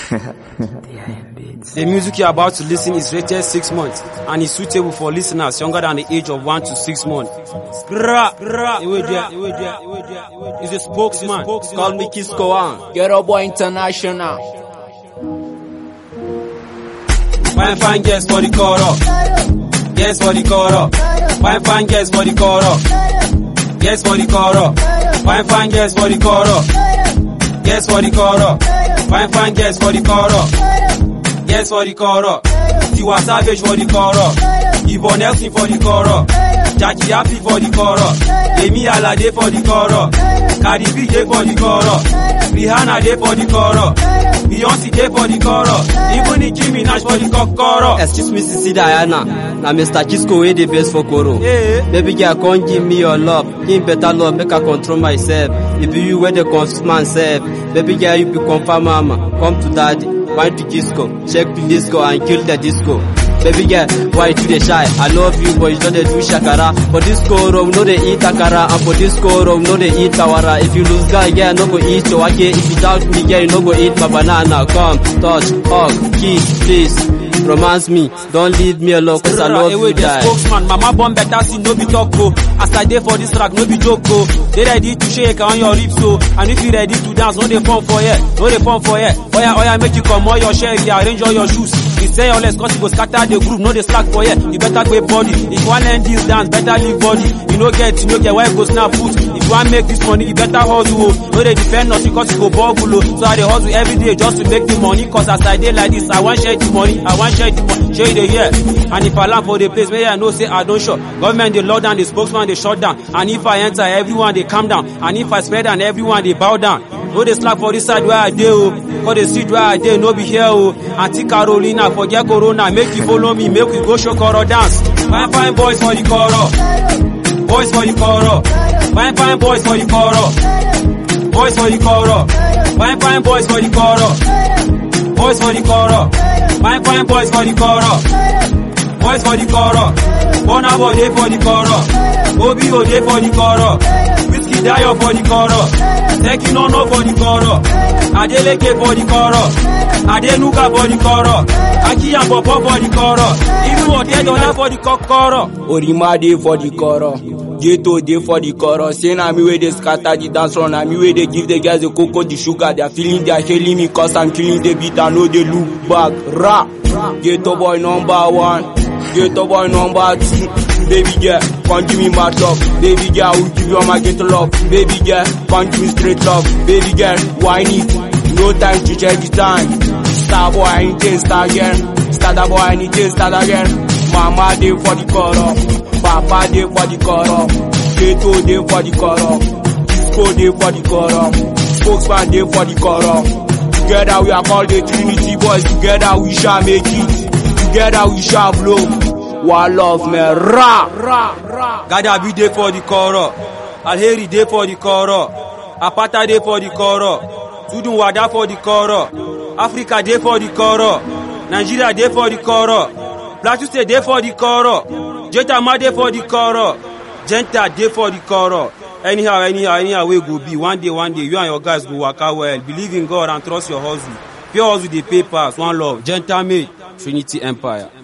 The music you're about to listen is rated 6 months and is suitable for listeners younger than the age of 1 to 6 months. He's a spokesman. Call me Kisko. Get up, boy, international. Fine girls for the chorus. Yes for the chorus. Fine girls for the chorus. Yes for the chorus. Fine girls for the chorus. Yes for the chorus. Fine girls for the chorus. Yes for the chorus. Tiwa Savage for the chorus. Yvonne Elson for the chorus. Jackie Happy for the chorus. Amy Alade for the chorus. Cardi B dey for the chorus. Rihanna dey for the chorus. Beyonce dey for the chorus. Even Nicki Minaj for the chorus. Excuse me, Sisi Diana. Na Mr. Kisko wey dey best for Koro. Baby girl, come give me your love. Give me better love, make I control myself. If you where the confirm self, baby girl, you be confirm mama. Come to daddy, wind to Kisko, check the disco and kill the disco. Baby girl, why you dey shy? I love you, but you don't dey do shakara. For this Koro, we no dey eat akara, and for this Koro, we no dey eat kawara. If you lose guy, girl, no go eat your wake. If you doubt me, girl, you no go eat my banana. Come, touch, hug, kiss, please. Romance me, don't leave me alone, cause I love you, die. Spokesman, mama born better, see no be talk go. As I dey for this track, no be joke go. They ready to shake on your lips, so. And if you ready to dance, no dey fun for ya, no dey fun for ya. Oya, make you come all your share, you arrange all your shoes. You say all less, cause you go scatter the group, no dey slack for ya. You better go body. If you want learn this dance, better leave body. You no get, why go snap foot. If you want make this money, you better hustle. No dey defend nothing, cause you go bubble. So I dey hustle every day just to make the money, cause as I dey like this, I want share the money, share you the year. And if I land for the place, where I know say I don't shut. Government they lock down, the spokesman they shut down. And if I enter, everyone they calm down. And if I spread down, everyone they bow down. No they slack for this side where I do. For the street where I do, no be here. Auntie Carolina, forget Corona, make you follow me, make we go show Koro dance. Fine boys for the Koro. Boys for the Koro. Fine boys for the Koro. Boys for the Koro. Fine boys for the Koro. Boys for the chorus, fine boys for the chorus, boys for the chorus, Bonabo dey for the chorus, Obio dey for the chorus, Whiskey Dio for the chorus, Teki Nono for the chorus, Adeleke for the chorus, Adenuga for the chorus, Aki and Popo for the chorus, even Odedola for the chorus, Orima dey for the chorus. Ghetto dey for the chorus. Say na me wey dey scatter the dance floor. Na me wey dey give the guys the cocoa, the sugar. They are feeling, they are hailing me cause I'm killing the beat. I know they look back. Rap. Ghetto boy number 1. Ghetto boy number 2. Baby girl, come give me my love. Baby girl, I will give you all my ghetto love. Baby girl, come give me straight love. Baby girl, why need? No time to check the time. Star boy, I need to start again. Star boy, I need to start again. Mama dey for the chorus. Papa dey for the chorus, Keto dey for the chorus, Kisko dey for the chorus, Spokesman dey for the chorus. Together we are called the Trinity Boys. Together we shall make it. Together we shall blow. One love, man. Ra. Gadabi dey for the chorus, Alheri dey for the chorus, Apata dey for the chorus, Tudun Wada for the chorus, Africa dey for the chorus, Nigeria dey for the chorus, Plateau State dey for the chorus. Jeta Made for the chorus, Genta dey for the chorus. Anyhow we go be. One day, you and your guys go work out well. Believe in God and trust your hustle. Pure hustle, the papers, one love. Genta made, Trinity Empire.